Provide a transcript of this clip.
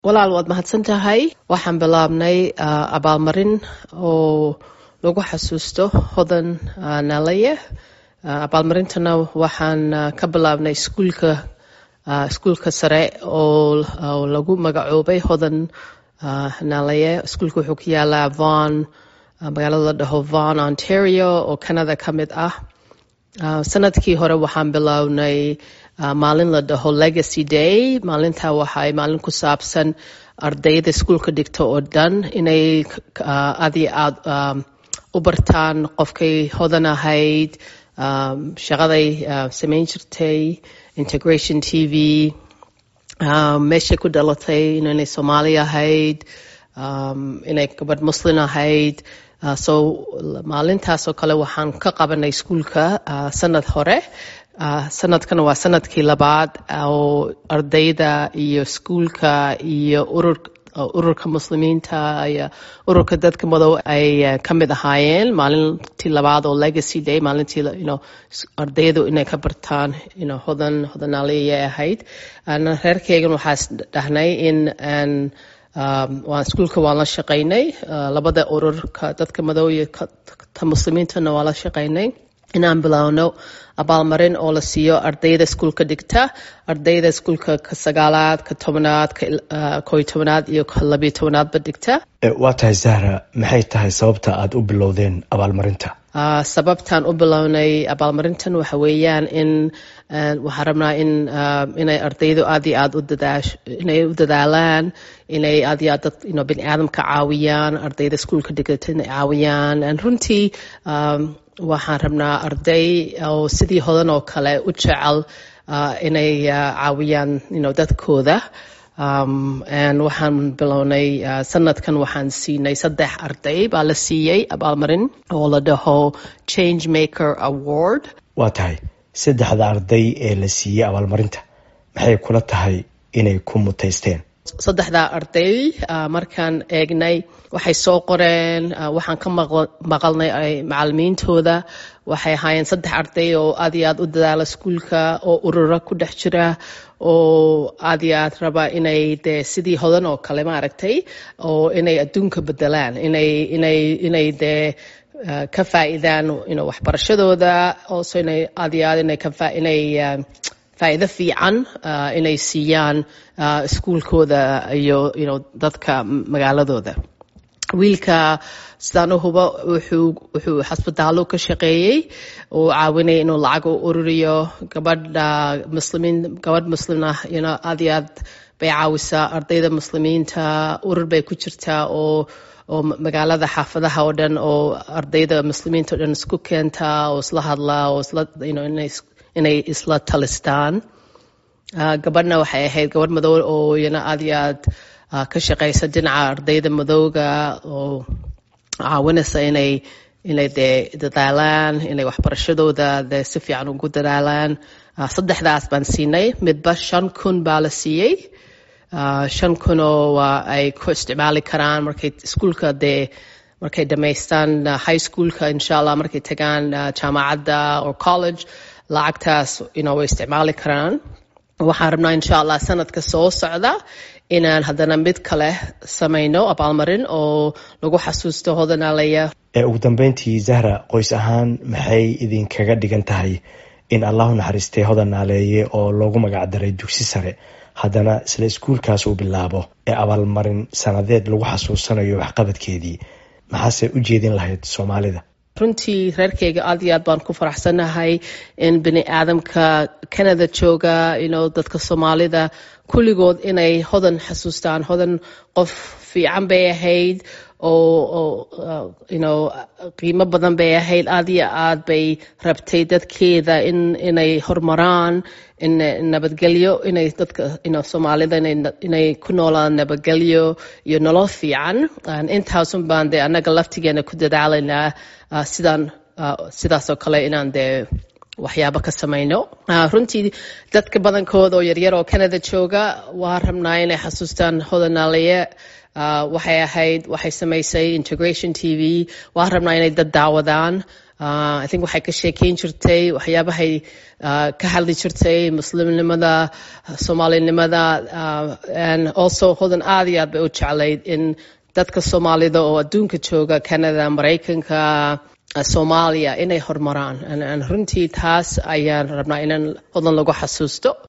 walaal waad mahadsan tahay. Waxaan bilaabnay abaalmarin oo lagu xasuusto hodan nalaya. Abaalmarintana waxaan ka bilaabnay iskuulka sare oo lagu magacoobay hodan nalaya. Iskuulka wuxuu ku yaalaa Vaughan, magaalada la dhaho Vaughan, Ontario oo Canada ka mid ah. Sanadkii hore waxaan bilownay maalin la dhaho Legacy Day. Maalintaa waxay maalin ku saabsan ardayda iskuulka dhigta oo dhan inay aad iyo aad u bartaan qofkay hodan ahayd, shaqaday samayn jirtay, Integration TV, meeshay ku dhalatay, inay Soomaali ahayd, inay gabadh Muslim ahayd. So maalintaasoo kale waxaan ka qabanay iskuulka sanad hore. Sanadkana waa sanadkii labaad oo ardayda iyo iskuulka iyo ururka muslimiinta iyo ururka dadka madow ay ka mid ahaayeen. Maalintii labaad oo Legacy Day, maalintii ardaydu inay ka bartaan hodanaaliyay ahayd. Reerkeygan waxaa dhahnay in waan iskuulka waan la shaqaynay, labada ururka dadka madow iyo ta muslimiintana waan la shaqaynay inaan bilowno abaalmarin oo la siiyo ardayda iskuulka dhigta, ardayda iskuulka ka 9aad, ka 10aad, ka 11aad iyo ka 12aadba dhigta. Waa tahay Zahra, maxay tahay sababta aad u bilowdeen abaalmarinta? Sababtaan u bilownay abaalmarintan waxa weeyaan in waxaan rabnaa inay ardaydu aad iyo aad inay u dadaalaan, inay aad iyo aad bini aadamka caawiyaan, ardayda iskuulka dhigata inay caawiyaan. Runtii waxaan rabnaa arday oo sidii hodan oo kale u jecel inay caawiyaan dadkooda. Waxaan bilownay sanadkan waxaan siinay 3 arday baa la siiyey abaalmarin oo la dhaho Change Maker Award. Waa tahay 3 arday ee la siiyey abaalmarinta maxay kula tahay inay ku mutaysteen? 3 arday markaan eegnay waxay soo qoreen, waxaan ka maqalnay macallimiintooda. Waxay ahaayeen 3 arday oo aad iyo aad u dadaala iskuulka, oo urura ku dhex jira, oo aad iyo aad raba inay dee sidii hodan oo kale maaragtay oo inay adduunka bedelaan, inay dee ka faa'iidaan waxbarashadooda, also inay aad iyo aad inay faa'iido fiican inay siiyaan iskuulkooda iyo dadka magaaladooda. Wiilka sidaan u hubo wuxuu xasbitaallo ka shaqeeyey oo caawinay inuu lacag u ururiyo. gabadh muslim ah aad iyo aad bay caawisaa ardayda muslimiinta. urur bay ku jirtaa oo magaalada xaafadaha oo dhan oo ardayda muslimiinta oo dhan isku keenta oo isla hadla oo inay isla talistaan. Gabadhna waxay ahayd gabadh madow oo aad iyo aad ka shaqaysa dhinaca ardayda madowga oo caawinaysa inay dee dadaalaan, inay waxbarashadooda dee si fiican ugu dadaalaan. 3daas baan siinay, midba 5,000 baa la siiyey. 5,000 oo ay ku isticmaali karaan markay iskuulka dee markay dhamaystaan high schoolka, insha Allah markay tagaan jaamacadda or college, lacagtaas way isticmaali karaan. Waxaan rabnaa insha Allah sanadka soo socda inaan haddana mid kale samayno abaalmarin oo lagu xasuusto hodanaalaya. Ugu dambeyntii Zahra, qoys ahaan maxay idinkaga dhigan tahay in Allahu naxariistay hodanaaleeye oo loogu magac daray dugsi sare haddana isla iskuulkaas uu bilaabo abaalmarin sanadeed lagu xasuusanayo waxqabadkeedii? maxaase u jeedin lahayd Soomaalida? runtii reerkeyga aad iyo aad baan ku faraxsanahay in bini aadamka Canada jooga, dadka Soomaalida kulligood inay hodan xasuustaan. hodan qof fiican bay ahayd oo qiimo badan bay ahayd. aad iyo aad bay rabtay dadkeeda inay horumaraan, in nabadgelyo, inay dadka Soomaalida inay ku noolaan nabadgelyo iyo nolol fiican. intaasun baan dee annaga laftigeena ku dadaalaynaa sidaasoo kale inaan dee waxyaabo ka samayno. runtii dadka badankooda oo yaryar oo Canada jooga waa rabnaa inay xasuustaan hodanaalaye. waxay samaysay Integration TV. waa rabnaa inay dad daawadaan. I think waxay ka sheekeyn jirtay waxyaabahay ka hadli jirtay muslimnimada, Soomaalinimada, and also hodan aad iyo aad bay u jeclayd in dadka Soomaalida oo adduunka jooga, Canada, Maraykanka, Soomaaliya inay horumaraan. Runtii taas ayaan rabnaa inaan hodan lagu xasuusto.